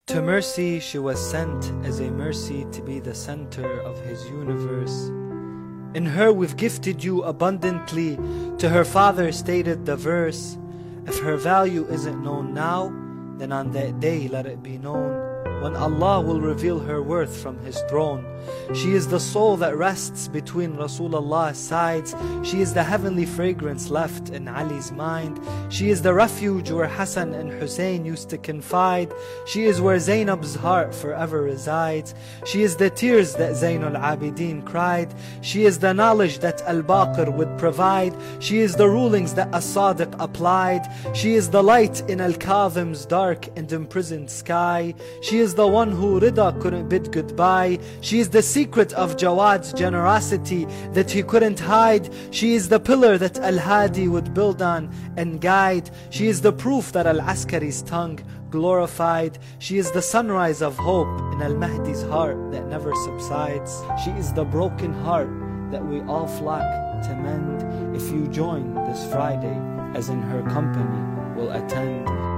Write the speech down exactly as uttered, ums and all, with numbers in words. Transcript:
To mercy she was sent as a mercy to be the center of his universe. In her we've gifted you abundantly, to her father stated the verse. If her value isn't known now, then on that day let it be known, when Allah will reveal her worth from His throne. She is the soul that rests between Rasulullah's sides. She is the heavenly fragrance left in Ali's mind. She is the refuge where Hassan and Hussein used to confide. She is where Zainab's heart forever resides. She is the tears that Zainul Abidin cried. She is the knowledge that Al-Baqir would provide. She is the rulings that As-Sadiq applied. She is the light in Al-Kadhim's dark and imprisoned sky. She is the one who Rida couldn't bid goodbye. She is the secret of Jawad's generosity that he couldn't hide. She is the pillar that Al-Hadi would build on and guide. She is the proof that Al-Askari's tongue glorified. She is the sunrise of hope in Al-Mahdi's heart that never subsides. She is the broken heart that we all flock to mend. If you join this Friday, as in her company will attend.